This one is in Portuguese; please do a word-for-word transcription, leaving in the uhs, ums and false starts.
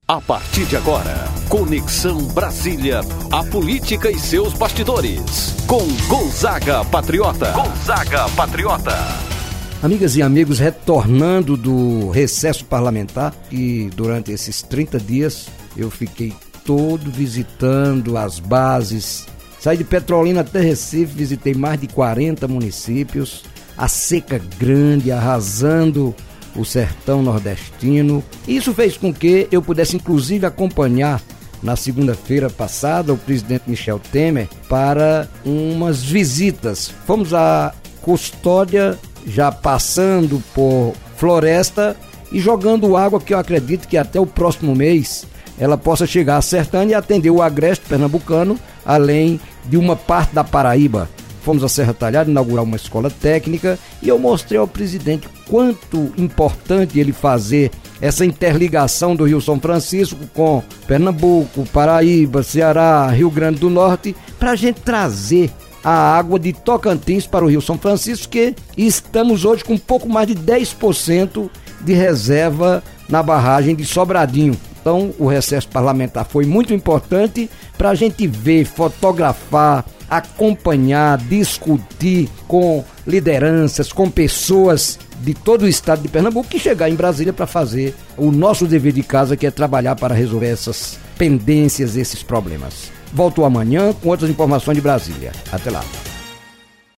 A partir de agora, Conexão Brasília, a política e seus bastidores, com Gonzaga Patriota. Gonzaga Patriota. Amigas e amigos, retornando do recesso parlamentar, e durante esses trinta dias eu fiquei todo visitando as bases, saí de Petrolina até Recife, visitei mais de quarenta municípios, a seca grande, arrasando o sertão nordestino. Isso fez com que eu pudesse inclusive acompanhar na segunda-feira passada o presidente Michel Temer para umas visitas. Fomos à Custódia, já passando por Floresta e jogando água, que eu acredito que até o próximo mês ela possa chegar a Sertânia e atender o agreste pernambucano, além de uma parte da Paraíba. Fomos à Serra Talhada inaugurar uma escola técnica e eu mostrei ao presidente quanto importante ele fazer essa interligação do Rio São Francisco com Pernambuco, Paraíba, Ceará, Rio Grande do Norte, para a gente trazer a água de Tocantins para o Rio São Francisco, que estamos hoje com um pouco mais de dez por cento de reserva na barragem de Sobradinho. Então o recesso parlamentar foi muito importante para a gente ver, fotografar, acompanhar, discutir com lideranças, com pessoas de todo o estado de Pernambuco que chegar em Brasília para fazer o nosso dever de casa, que é trabalhar para resolver essas pendências, esses problemas. Volto amanhã com outras informações de Brasília. Até lá.